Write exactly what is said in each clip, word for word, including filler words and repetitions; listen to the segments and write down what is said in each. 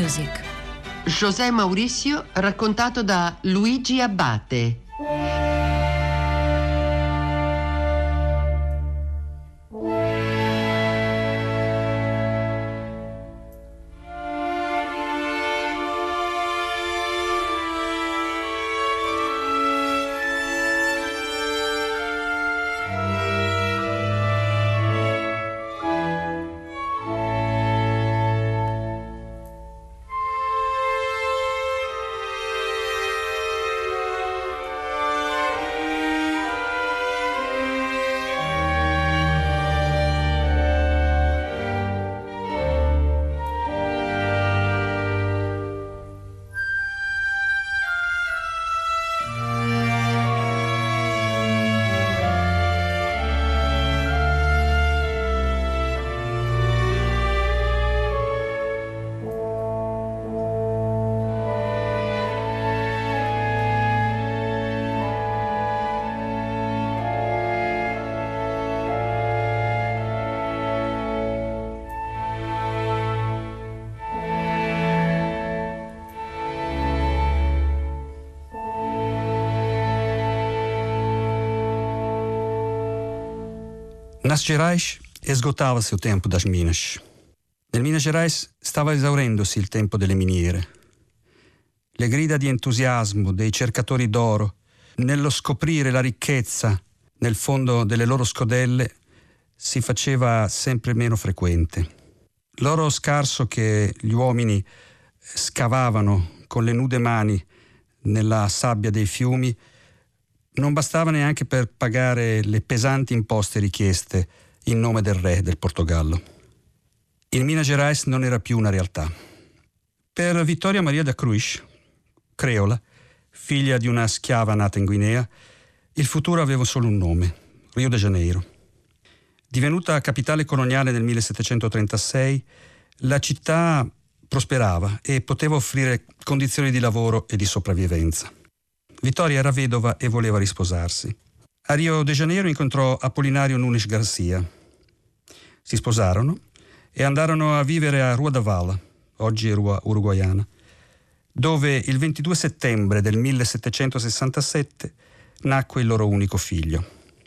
Music. José Maurício raccontato da Luigi Abbate. Nas Gerais esgotava-se o tempo das minas. Nel Minas Gerais stava esaurendosi il tempo delle miniere. Le grida di entusiasmo dei cercatori d'oro, nello scoprire la ricchezza nel fondo delle loro scodelle, si faceva sempre meno frequente. L'oro scarso che gli uomini scavavano con le nude mani nella sabbia dei fiumi non bastava neanche per pagare le pesanti imposte richieste in nome del re del Portogallo. Il Minas Gerais non era più una realtà. Per Vittoria Maria da Cruz, creola, figlia di una schiava nata in Guinea, il futuro aveva solo un nome: Rio de Janeiro. Divenuta capitale coloniale nel millesettecentotrentasei, la città prosperava e poteva offrire condizioni di lavoro e di sopravvivenza. Vittoria era vedova e voleva risposarsi. A Rio de Janeiro incontrò Apolinario Nunes Garcia. Si sposarono e andarono a vivere a Rua da Vala, oggi Rua Uruguaiana, dove il ventidue settembre del millesettecentosessantasette nacque il loro unico figlio.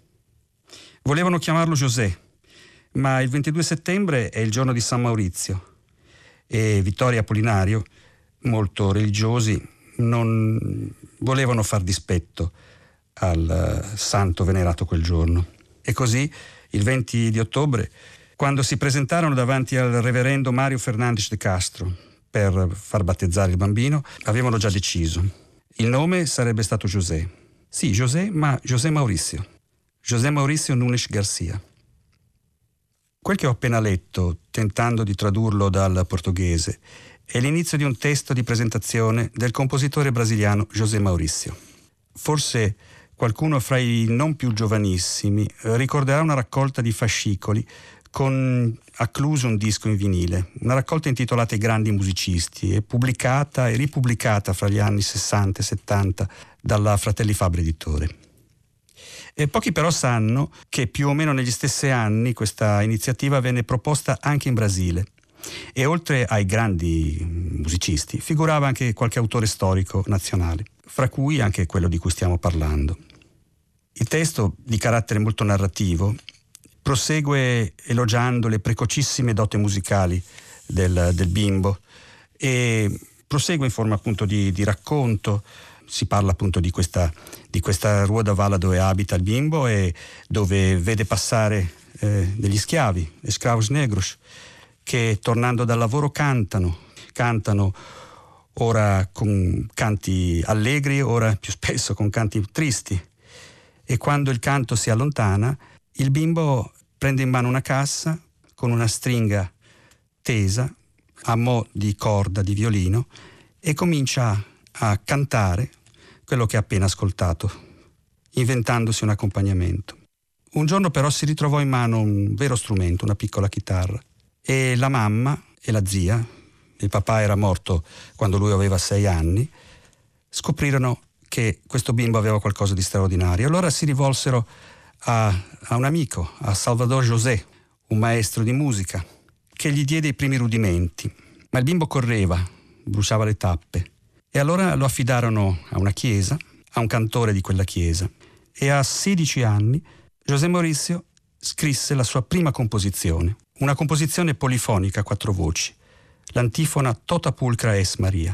Volevano chiamarlo José, ma il ventidue settembre è il giorno di San Maurizio e Vittoria e Apolinario, molto religiosi, non volevano far dispetto al santo venerato quel giorno. E così, il venti di ottobre, quando si presentarono davanti al reverendo Mario Fernandes de Castro per far battezzare il bambino, avevano già deciso. Il nome sarebbe stato José. Sì, José, ma José Maurício. José Maurício Nunes Garcia. Quel che ho appena letto, tentando di tradurlo dal portoghese, è l'inizio di un testo di presentazione del compositore brasiliano José Maurício. Forse qualcuno fra i non più giovanissimi ricorderà una raccolta di fascicoli con accluso un disco in vinile, una raccolta intitolata I grandi musicisti e pubblicata e ripubblicata fra gli anni sessanta e settanta dalla Fratelli Fabbri Editore. E pochi però sanno che più o meno negli stessi anni questa iniziativa venne proposta anche in Brasile. E oltre ai grandi musicisti figurava anche qualche autore storico nazionale, fra cui anche quello di cui stiamo parlando. Il testo, di carattere molto narrativo, prosegue elogiando le precocissime doti musicali del, del bimbo e prosegue in forma appunto di, di racconto. Si parla appunto di questa, di questa Rua da Vala dove abita il bimbo e dove vede passare eh, degli schiavi, escravos negros, che tornando dal lavoro cantano, cantano ora con canti allegri, ora più spesso con canti tristi. E quando il canto si allontana, il bimbo prende in mano una cassa con una stringa tesa a mo' di corda di violino e comincia a cantare quello che ha appena ascoltato, inventandosi un accompagnamento. Un giorno però si ritrovò in mano un vero strumento, una piccola chitarra. E la mamma e la zia, il papà era morto quando lui aveva sei anni, scoprirono che questo bimbo aveva qualcosa di straordinario. Allora si rivolsero a, a un amico, a Salvador José, un maestro di musica, che gli diede i primi rudimenti. Ma il bimbo correva, bruciava le tappe. E allora lo affidarono a una chiesa, a un cantore di quella chiesa. E a sedici anni José Maurício scrisse la sua prima composizione, una composizione polifonica a quattro voci, l'antifona Tota pulcra es Maria.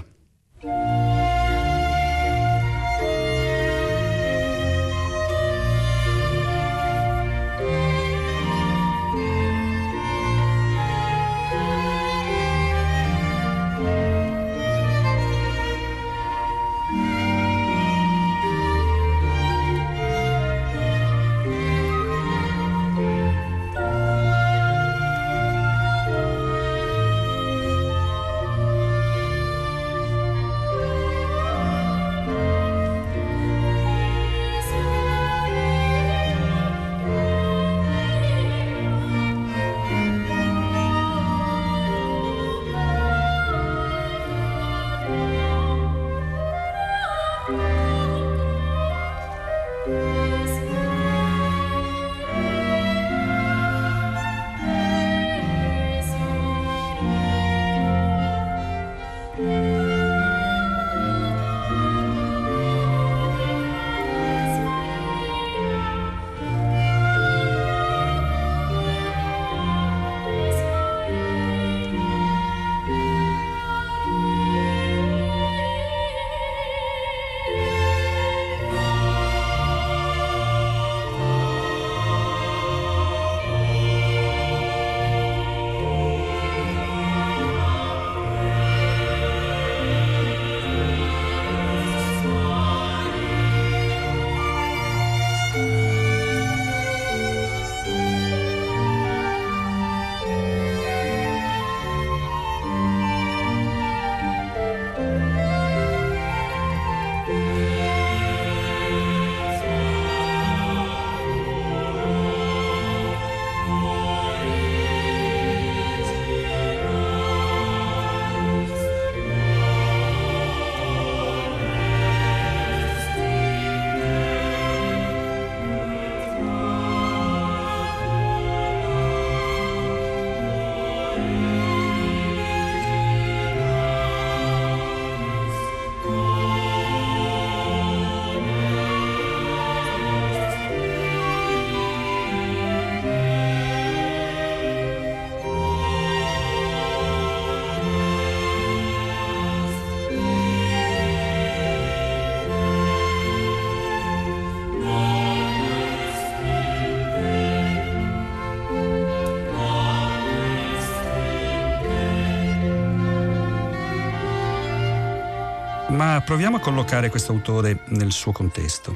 Ma proviamo a collocare questo autore nel suo contesto.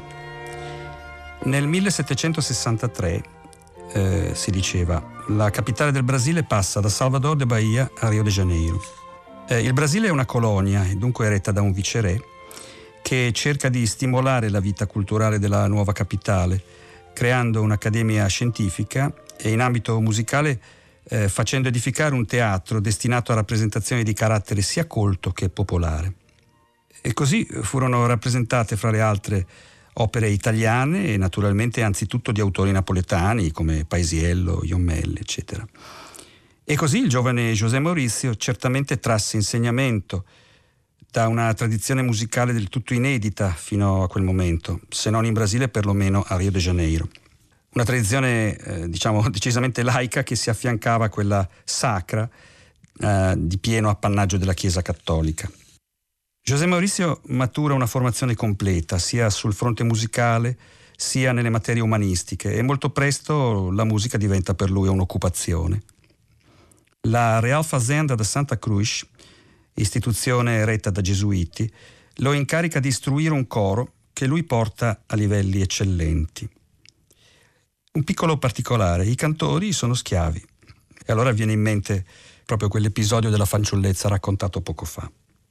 Nel millesettecentosessantatré eh, si diceva: la capitale del Brasile passa da Salvador de Bahia a Rio de Janeiro. Eh, il Brasile è una colonia e dunque è retta da un viceré che cerca di stimolare la vita culturale della nuova capitale, creando un'accademia scientifica e in ambito musicale eh, facendo edificare un teatro destinato a rappresentazioni di carattere sia colto che popolare. E così furono rappresentate fra le altre opere italiane e naturalmente anzitutto di autori napoletani come Paisiello, Jommelli, eccetera. E così il giovane José Maurício certamente trasse insegnamento da una tradizione musicale del tutto inedita fino a quel momento, se non in Brasile perlomeno a Rio de Janeiro. Una tradizione eh, diciamo decisamente laica che si affiancava a quella sacra eh, di pieno appannaggio della Chiesa cattolica. José Maurício matura una formazione completa sia sul fronte musicale sia nelle materie umanistiche e molto presto la musica diventa per lui un'occupazione. La Real Fazenda da Santa Cruz, istituzione retta da gesuiti, lo incarica di istruire un coro che lui porta a livelli eccellenti. Un piccolo particolare: i cantori sono schiavi. E allora viene in mente proprio quell'episodio della fanciullezza raccontato poco fa.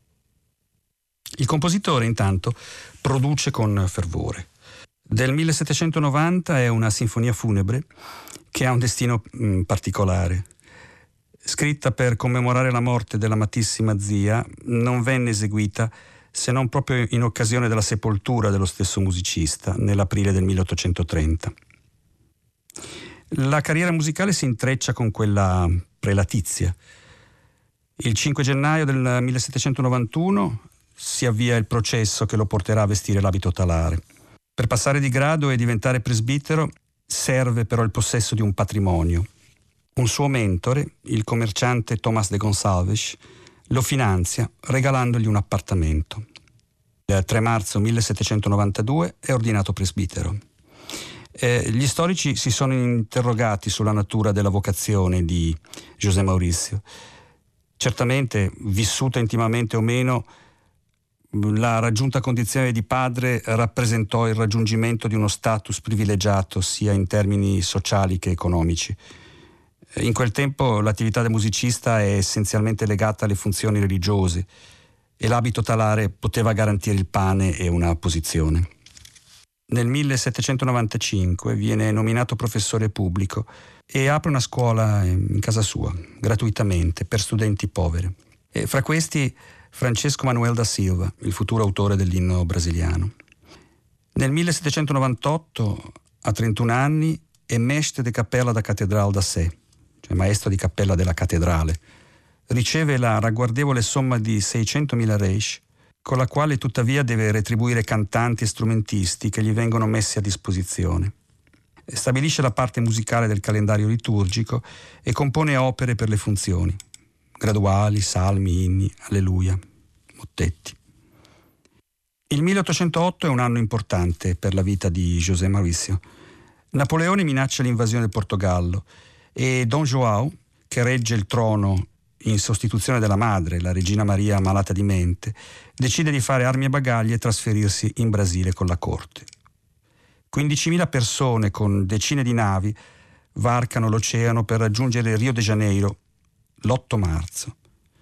Il compositore intanto produce con fervore. Del millesettecentonovanta è una sinfonia funebre che ha un destino mh, particolare. Scritta per commemorare la morte dell'amatissima zia, non venne eseguita se non proprio in occasione della sepoltura dello stesso musicista nell'aprile del milleottocentotrenta. La carriera musicale si intreccia con quella prelatizia. Il cinque gennaio del millesettecentonovantuno si avvia il processo che lo porterà a vestire l'abito talare. Per passare di grado e diventare presbitero serve però il possesso di un patrimonio. Un suo mentore, il commerciante Tomás de Gonçalves, lo finanzia regalandogli un appartamento. Il tre marzo millesettecentonovantadue è ordinato presbitero. Eh, gli storici si sono interrogati sulla natura della vocazione di José Maurício. Certamente, vissuta intimamente o meno, la raggiunta condizione di padre rappresentò il raggiungimento di uno status privilegiato sia in termini sociali che economici. In quel tempo l'attività del musicista è essenzialmente legata alle funzioni religiose e l'abito talare poteva garantire il pane e una posizione. Nel millesettecentonovantacinque viene nominato professore pubblico e apre una scuola in casa sua, gratuitamente, per studenti poveri. E fra questi Francesco Manuel da Silva, il futuro autore dell'inno brasiliano. Nel millesettecentonovantotto, a trentuno anni, è mestre de cappella da Catedral da Sé, cioè maestro di cappella della cattedrale. Riceve la ragguardevole somma di seicentomila reis, con la quale tuttavia deve retribuire cantanti e strumentisti che gli vengono messi a disposizione. Stabilisce la parte musicale del calendario liturgico e compone opere per le funzioni, graduali, salmi, inni, alleluia, mottetti. Il milleottocentootto è un anno importante per la vita di José Maurício. Napoleone minaccia l'invasione del Portogallo e Don João, che regge il trono in sostituzione della madre, la regina Maria malata di mente, decide di fare armi e bagagli e trasferirsi in Brasile con la corte. quindicimila persone con decine di navi varcano l'oceano per raggiungere Rio de Janeiro l'otto marzo.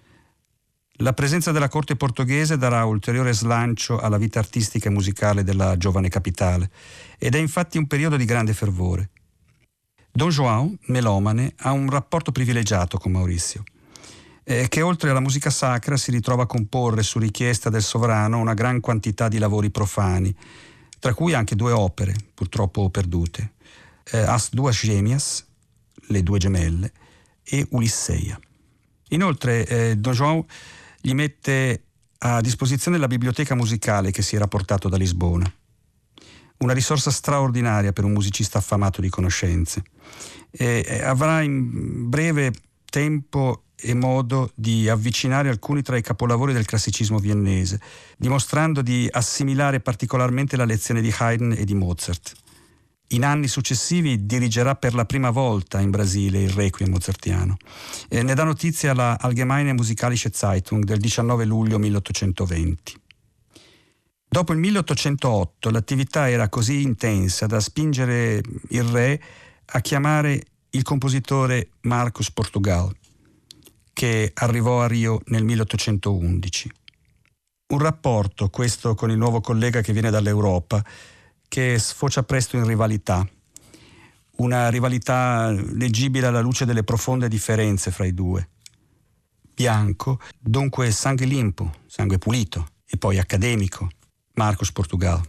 La presenza della corte portoghese darà ulteriore slancio alla vita artistica e musicale della giovane capitale ed è infatti un periodo di grande fervore. Don João, melomane, ha un rapporto privilegiato con Maurício, eh, che oltre alla musica sacra si ritrova a comporre su richiesta del sovrano una gran quantità di lavori profani, tra cui anche due opere, purtroppo perdute, eh, As Duas Gêmeas, Le due gemelle, e Ulisseia. Inoltre eh, Don João gli mette a disposizione la biblioteca musicale che si era portato da Lisbona, una risorsa straordinaria per un musicista affamato di conoscenze. E avrà in breve tempo e modo di avvicinare alcuni tra i capolavori del classicismo viennese, dimostrando di assimilare particolarmente la lezione di Haydn e di Mozart. In anni successivi dirigerà per la prima volta in Brasile il Requiem mozartiano. E ne dà notizia la Allgemeine Musikalische Zeitung del diciannove luglio milleottocentoventi. Dopo il milleottocentootto l'attività era così intensa da spingere il re a chiamare il compositore Marcos Portugal, che arrivò a Rio nel milleottocentoundici. Un rapporto, questo con il nuovo collega che viene dall'Europa, che sfocia presto in rivalità. Una rivalità leggibile alla luce delle profonde differenze fra i due. Bianco, dunque sangue limpo, sangue pulito, e poi accademico, Marcos Portugal.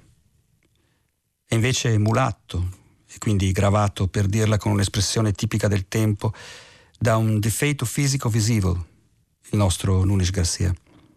E invece mulatto, e quindi gravato, per dirla con un'espressione tipica del tempo, da un difetto fisico-visivo, il nostro Nunes Garcia.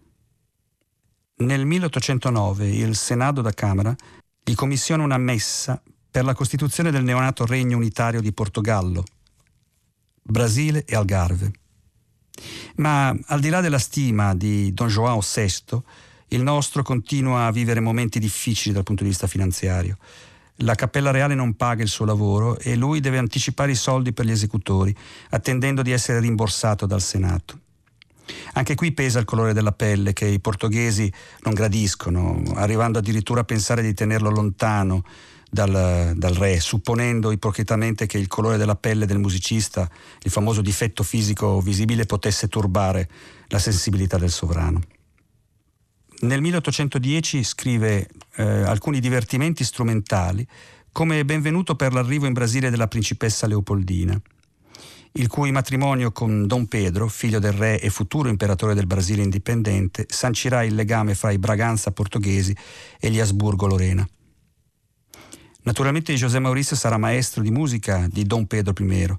Nel milleottocentonove il Senato da Camera gli commissiona una messa per la costituzione del neonato Regno Unitario di Portogallo, Brasile e Algarve. Ma al di là della stima di Don João sesto, il nostro continua a vivere momenti difficili dal punto di vista finanziario. La Cappella Reale non paga il suo lavoro e lui deve anticipare i soldi per gli esecutori, attendendo di essere rimborsato dal Senato. Anche qui pesa il colore della pelle, che i portoghesi non gradiscono, arrivando addirittura a pensare di tenerlo lontano dal, dal re, supponendo ipocritamente che il colore della pelle del musicista, il famoso difetto fisico visibile, potesse turbare la sensibilità del sovrano. Nel milleottocentodieci scrive eh, alcuni divertimenti strumentali come benvenuto per l'arrivo in Brasile della principessa Leopoldina, il cui matrimonio con Don Pedro, figlio del re e futuro imperatore del Brasile indipendente, sancirà il legame fra i Braganza portoghesi e gli Asburgo-Lorena. Naturalmente José Maurício sarà maestro di musica di Don Pedro I,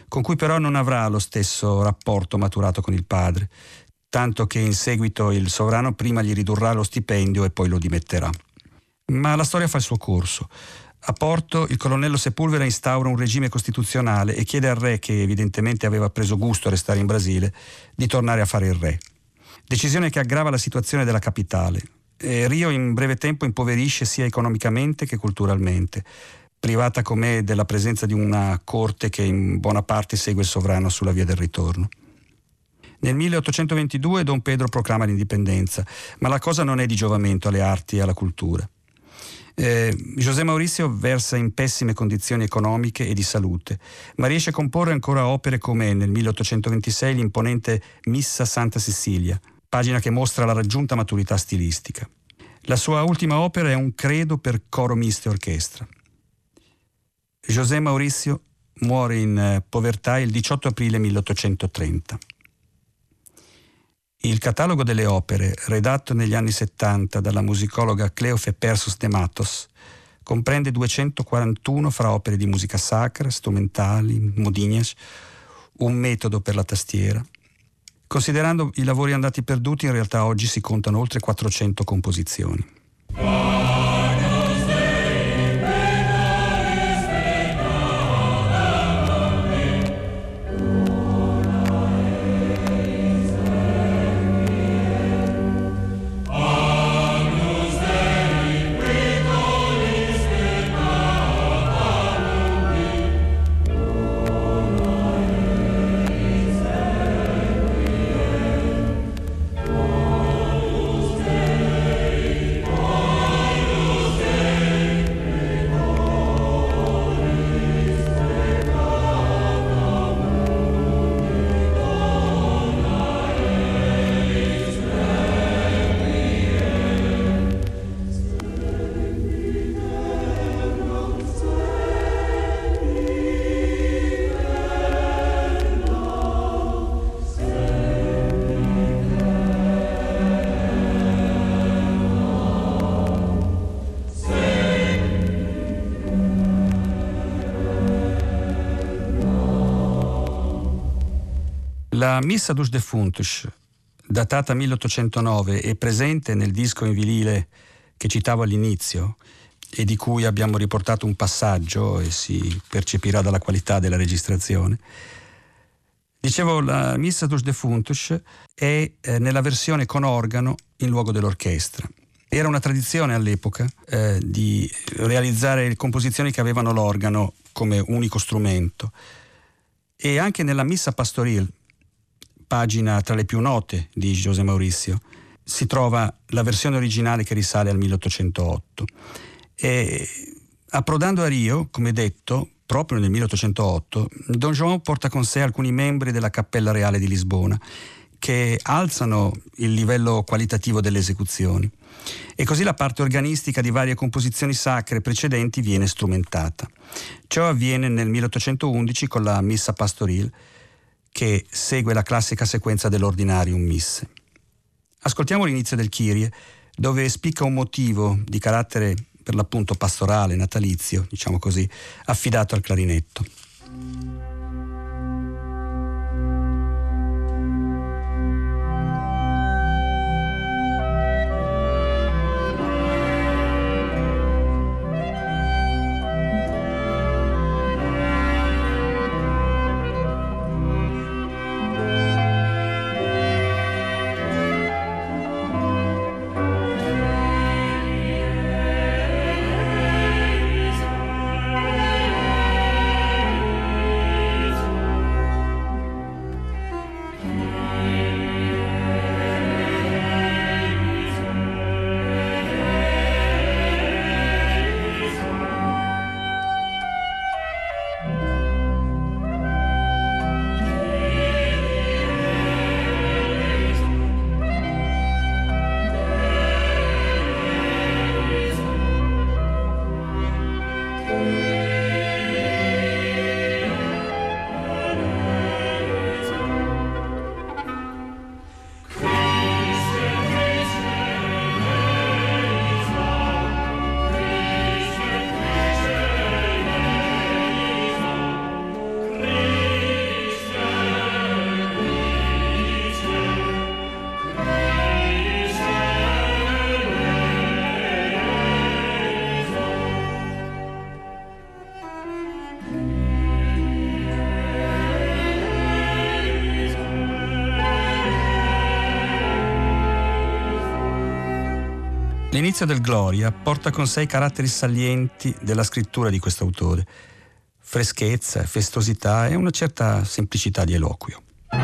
con cui però non avrà lo stesso rapporto maturato con il padre, tanto che in seguito il sovrano prima gli ridurrà lo stipendio e poi lo dimetterà. Ma la storia fa il suo corso. A Porto il colonnello Sepulveda instaura un regime costituzionale e chiede al re, che evidentemente aveva preso gusto a restare in Brasile, di tornare a fare il re. Decisione che aggrava la situazione della capitale. E Rio in breve tempo impoverisce sia economicamente che culturalmente, privata com'è della presenza di una corte che in buona parte segue il sovrano sulla via del ritorno. Nel milleottocentoventidue Don Pedro proclama l'indipendenza, ma la cosa non è di giovamento alle arti e alla cultura. Eh, José Maurício versa in pessime condizioni economiche e di salute, ma riesce a comporre ancora opere come nel milleottocentoventisei l'imponente Missa Santa Cecilia, pagina che mostra la raggiunta maturità stilistica. La sua ultima opera è un credo per coro misto e orchestra. José Maurício muore in povertà il diciotto aprile milleottocentotrenta. Il catalogo delle opere, redatto negli anni settanta dalla musicologa Cleofe Persus de Matos, comprende duecentoquarantuno fra opere di musica sacra, strumentali, modinhas, un metodo per la tastiera. Considerando i lavori andati perduti, in realtà oggi si contano oltre quattrocento composizioni. La Missa dos Defuntos, datata milleottocentonove e presente nel disco in vinile che citavo all'inizio e di cui abbiamo riportato un passaggio e si percepirà dalla qualità della registrazione. Dicevo, la Missa dos Defuntos è eh, nella versione con organo in luogo dell'orchestra. Era una tradizione all'epoca eh, di realizzare composizioni che avevano l'organo come unico strumento. E anche nella Missa Pastoril, pagina tra le più note di José Maurício, si trova la versione originale che risale al milleottocentootto. E approdando a Rio, come detto, proprio nel milleottocentootto, Don João porta con sé alcuni membri della Cappella Reale di Lisbona che alzano il livello qualitativo delle esecuzioni. E così la parte organistica di varie composizioni sacre precedenti viene strumentata. Ciò avviene nel milleottocentoundici con la Missa Pastoril, che segue la classica sequenza dell'Ordinarium Misse. Ascoltiamo l'inizio del Kyrie, dove spicca un motivo di carattere per l'appunto pastorale, natalizio, diciamo così, affidato al clarinetto. L'inizio del Gloria porta con sé i caratteri salienti della scrittura di questo autore: freschezza, festosità e una certa semplicità di eloquio.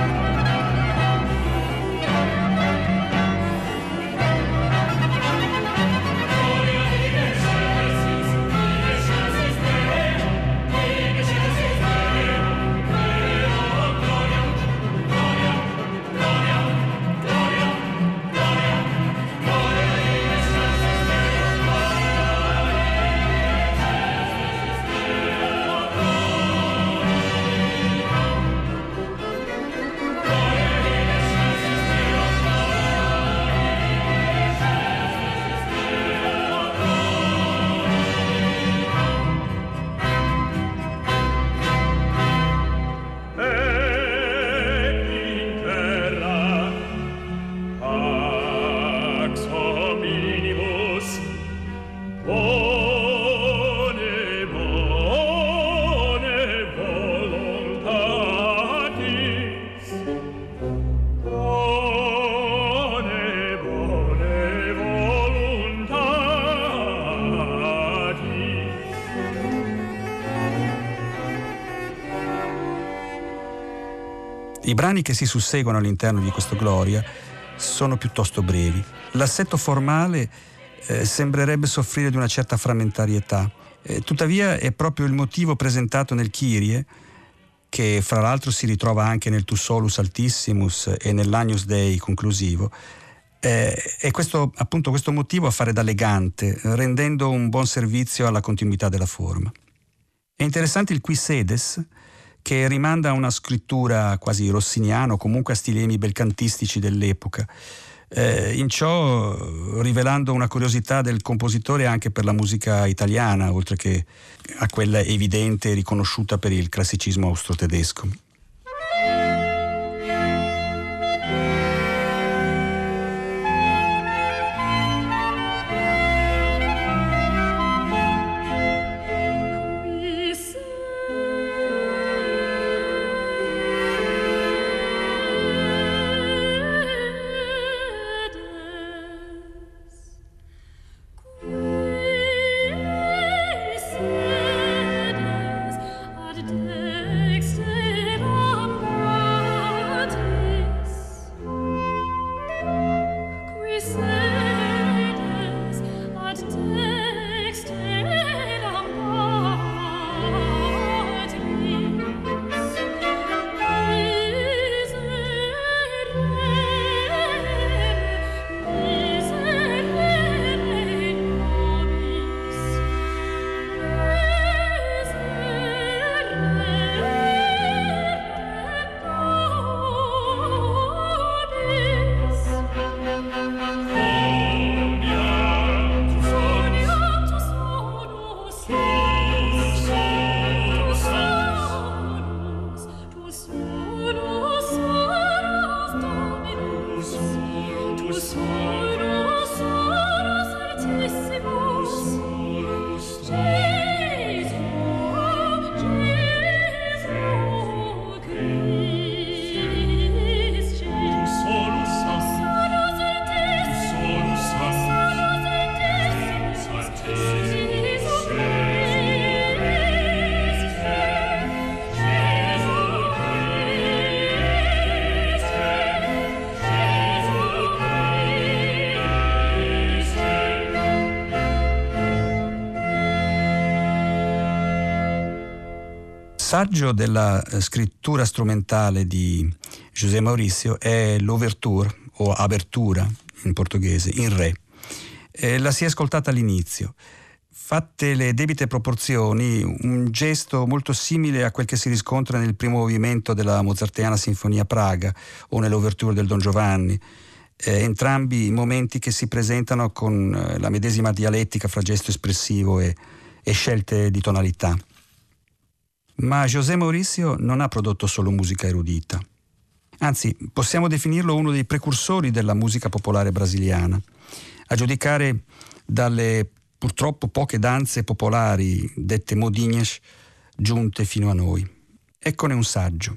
I brani che si susseguono all'interno di questo Gloria sono piuttosto brevi. L'assetto formale eh, sembrerebbe soffrire di una certa frammentarietà. Eh, tuttavia è proprio il motivo presentato nel Kyrie, che fra l'altro si ritrova anche nel Tu Solus Altissimus e nell'Agnus Dei conclusivo, eh, è questo, appunto questo motivo a fare da legante, rendendo un buon servizio alla continuità della forma. È interessante il Qui Sedes, che rimanda a una scrittura quasi rossiniana o comunque a stilemi belcantistici dell'epoca, eh, in ciò rivelando una curiosità del compositore anche per la musica italiana, oltre che a quella evidente e riconosciuta per il classicismo austro-tedesco. Saggio della scrittura strumentale di José Maurício è l'ouverture o abertura in portoghese, in re. Eh, la si è ascoltata all'inizio. Fatte le debite proporzioni, un gesto molto simile a quel che si riscontra nel primo movimento della mozartiana Sinfonia Praga o nell'ouverture del Don Giovanni. Eh, entrambi momenti che si presentano con eh, la medesima dialettica fra gesto espressivo e, e scelte di tonalità. Ma José Maurício non ha prodotto solo musica erudita. Anzi, possiamo definirlo uno dei precursori della musica popolare brasiliana, a giudicare dalle purtroppo poche danze popolari, dette modinhas, giunte fino a noi. Eccone un saggio.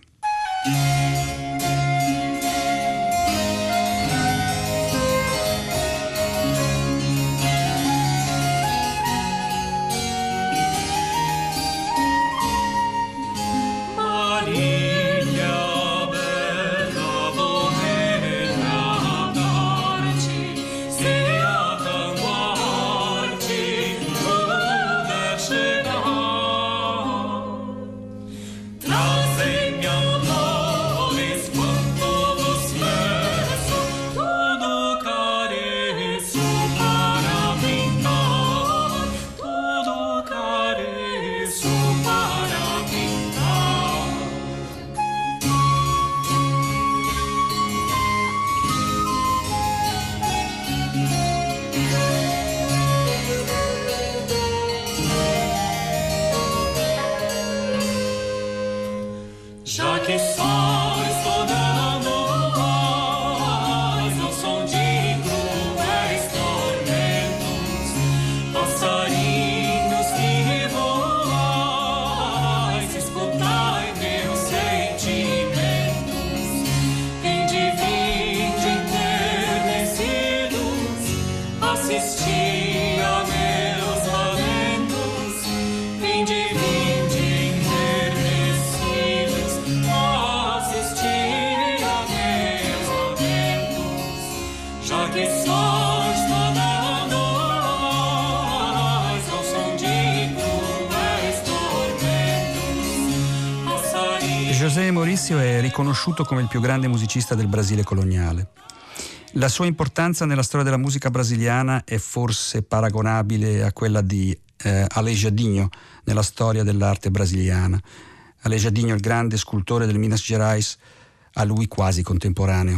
José Maurício è riconosciuto come il più grande musicista del Brasile coloniale. La sua importanza nella storia della musica brasiliana è forse paragonabile a quella di eh, Aleijadinho nella storia dell'arte brasiliana. Aleijadinho, il grande scultore del Minas Gerais, a lui quasi contemporaneo.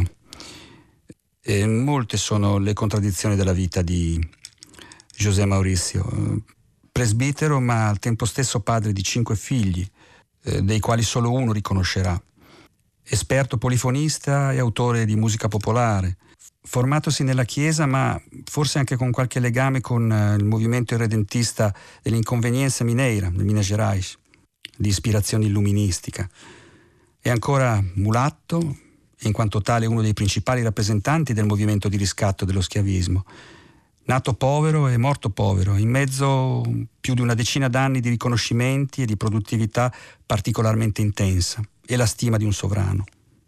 E molte sono le contraddizioni della vita di José Maurício. Presbitero, ma al tempo stesso padre di cinque figli, eh, dei quali solo uno riconoscerà. Esperto polifonista e autore di musica popolare, formatosi nella Chiesa, ma forse anche con qualche legame con eh, il movimento irredentista dell'Inconvenienza Mineira, nel Minas Gerais, di ispirazione illuministica. È ancora mulatto e in quanto tale uno dei principali rappresentanti del movimento di riscatto dello schiavismo. Nato povero e morto povero, in mezzo più di una decina d'anni di riconoscimenti e di produttività particolarmente intensa e la stima di un sovrano.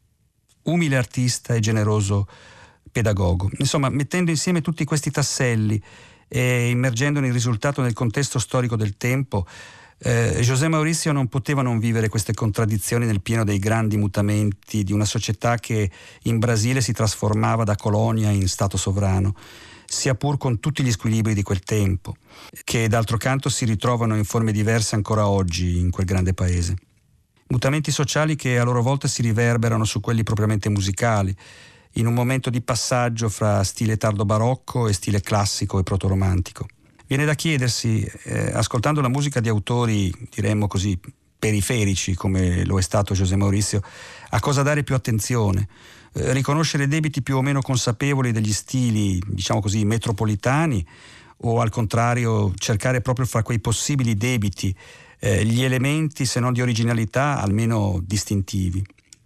Umile artista e generoso pedagogo. Insomma, mettendo insieme tutti questi tasselli e immergendone il risultato nel contesto storico del tempo, eh, José Maurício non poteva non vivere queste contraddizioni nel pieno dei grandi mutamenti di una società che in Brasile si trasformava da colonia in stato sovrano, sia pur con tutti gli squilibri di quel tempo, che d'altro canto si ritrovano in forme diverse ancora oggi in quel grande paese. Mutamenti sociali che a loro volta si riverberano su quelli propriamente musicali, in un momento di passaggio fra stile tardo barocco e stile classico e protoromantico. Viene da chiedersi, eh, ascoltando la musica di autori, diremmo così, periferici, come lo è stato José Maurício, a cosa dare più attenzione. Eh, riconoscere debiti più o meno consapevoli degli stili, diciamo così, metropolitani, o al contrario cercare proprio fra quei possibili debiti eh, gli elementi, se non di originalità, almeno distintivi.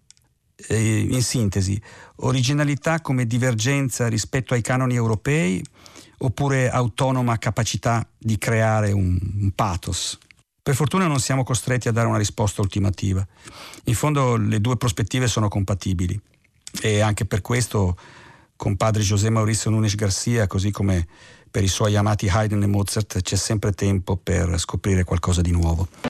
Eh, in sintesi, originalità come divergenza rispetto ai canoni europei oppure autonoma capacità di creare un, un pathos? Per fortuna non siamo costretti a dare una risposta ultimativa. In fondo le due prospettive sono compatibili e anche per questo con padre José Maurício Nunes Garcia, così come per i suoi amati Haydn e Mozart, c'è sempre tempo per scoprire qualcosa di nuovo.